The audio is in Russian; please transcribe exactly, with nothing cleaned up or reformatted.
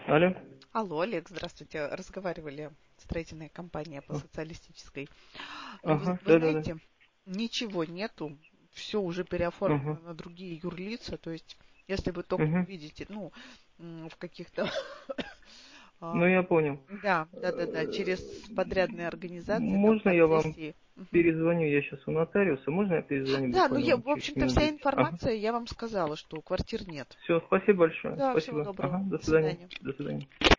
Алло. Алло, Олег, здравствуйте. Разговаривали строительная компания по А, социалистической. Ну, вы, Ага, вы да-да-да. знаете, ничего нету, все уже Ага, переоформлено на другие юрлица. То есть, если вы только угу. увидите, ну, м, в каких-то, Ну, а, я понял. да, да, да, да, через подрядные организации, там, Можно я вам концессии. Мгм. перезвоню? Я сейчас у нотариуса. Можно я перезвоню Да, ну буквально я, вам в через общем-то, минут вся десять? Ага. информация, я вам сказала, что квартир нет. Все, спасибо большое. Да, всего Спасибо. Ага, доброго. до До свидания. свидания. До свидания.